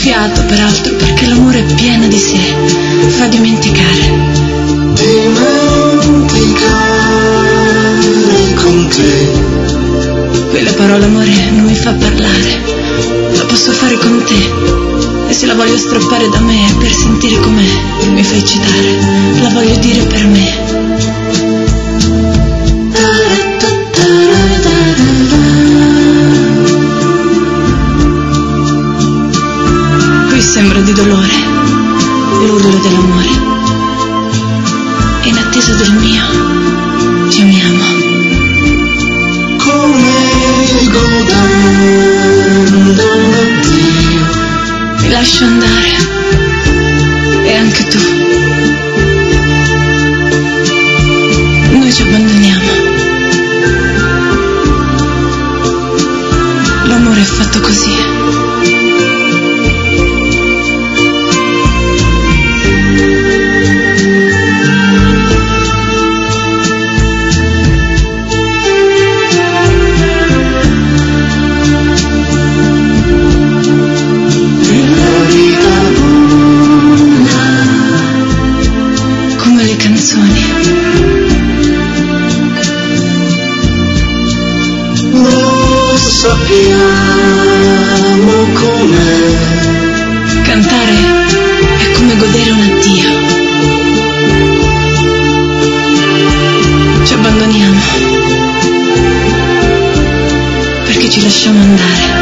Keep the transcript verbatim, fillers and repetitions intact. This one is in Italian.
fiato, peraltro, perché l'amore è pieno di sé, fa dimenticare. Dimenticare con te. Quella parola amore non mi fa parlare, la posso fare con te. E se la voglio strappare da me per sentire com'è, mi fai citare, la voglio dire per me. Qui sembra di dolore, l'odore dell'amore. E in attesa del mio, ci amiamo. Come godendo l'addio. Mi lascio andare, e anche tu. Noi ci abbandoniamo. L'amore è fatto così. Lo sappiamo com'è. Cantare è come godere un addio. Ci abbandoniamo perché ci lasciamo andare.